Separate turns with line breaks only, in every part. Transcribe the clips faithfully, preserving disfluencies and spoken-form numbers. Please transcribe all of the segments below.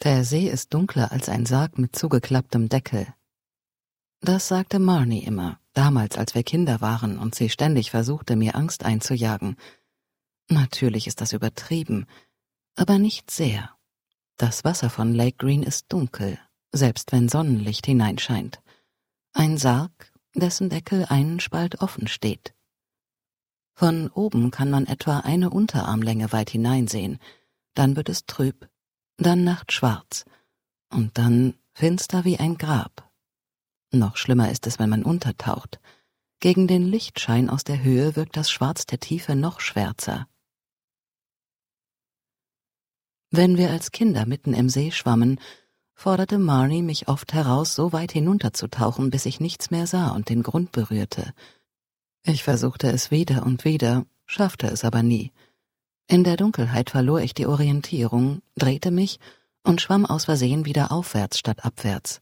Der See ist dunkler als ein Sarg mit zugeklapptem Deckel. Das sagte Marnie immer, damals als wir Kinder waren und sie ständig versuchte, mir Angst einzujagen. Natürlich ist das übertrieben, aber nicht sehr. Das Wasser von Lake Green ist dunkel, selbst wenn Sonnenlicht hineinscheint. Ein Sarg, dessen Deckel einen Spalt offen steht. Von oben kann man etwa eine Unterarmlänge weit hineinsehen, dann wird es trüb, dann nachtschwarz und dann finster wie ein Grab. Noch schlimmer ist es, wenn man untertaucht. Gegen den Lichtschein aus der Höhe wirkt das Schwarz der Tiefe noch schwärzer. Wenn wir als Kinder mitten im See schwammen, forderte Marnie mich oft heraus, so weit hinunterzutauchen, bis ich nichts mehr sah und den Grund berührte. Ich versuchte es wieder und wieder, schaffte es aber nie. In der Dunkelheit verlor ich die Orientierung, drehte mich und schwamm aus Versehen wieder aufwärts statt abwärts.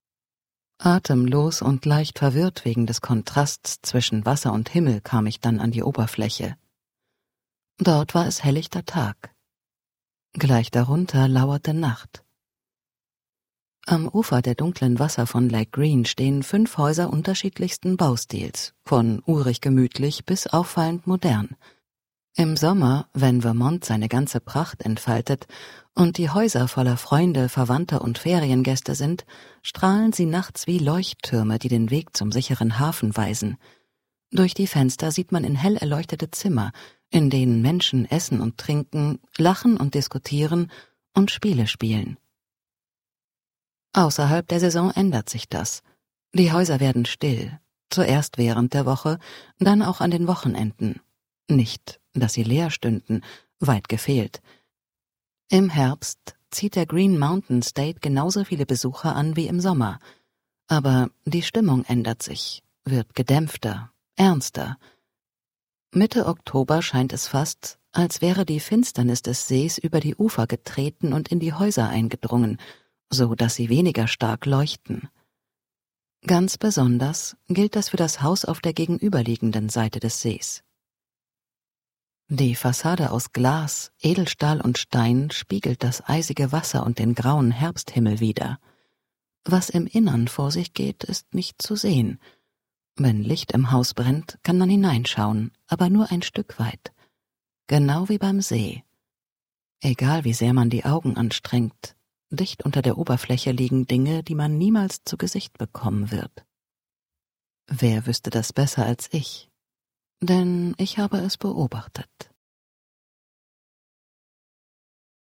Atemlos und leicht verwirrt wegen des Kontrasts zwischen Wasser und Himmel kam ich dann an die Oberfläche. Dort war es helllichter Tag. Gleich darunter lauerte Nacht. Am Ufer der dunklen Wasser von Lake Green stehen fünf Häuser unterschiedlichsten Baustils, von urig gemütlich bis auffallend modern. Im Sommer, wenn Vermont seine ganze Pracht entfaltet und die Häuser voller Freunde, Verwandter und Feriengäste sind, strahlen sie nachts wie Leuchttürme, die den Weg zum sicheren Hafen weisen. Durch die Fenster sieht man in hell erleuchtete Zimmer, in denen Menschen essen und trinken, lachen und diskutieren und Spiele spielen. Außerhalb der Saison ändert sich das. Die Häuser werden still, zuerst während der Woche, dann auch an den Wochenenden. Nicht, dass sie leer stünden, weit gefehlt. Im Herbst zieht der Green Mountain State genauso viele Besucher an wie im Sommer. Aber die Stimmung ändert sich, wird gedämpfter, ernster. Mitte Oktober scheint es fast, als wäre die Finsternis des Sees über die Ufer getreten und in die Häuser eingedrungen, so dass sie weniger stark leuchten. Ganz besonders gilt das für das Haus auf der gegenüberliegenden Seite des Sees. Die Fassade aus Glas, Edelstahl und Stein spiegelt das eisige Wasser und den grauen Herbsthimmel wider. Was im Innern vor sich geht, ist nicht zu sehen. Wenn Licht im Haus brennt, kann man hineinschauen, aber nur ein Stück weit. Genau wie beim See. Egal wie sehr man die Augen anstrengt, dicht unter der Oberfläche liegen Dinge, die man niemals zu Gesicht bekommen wird. Wer wüsste das besser als ich? Denn ich habe es beobachtet.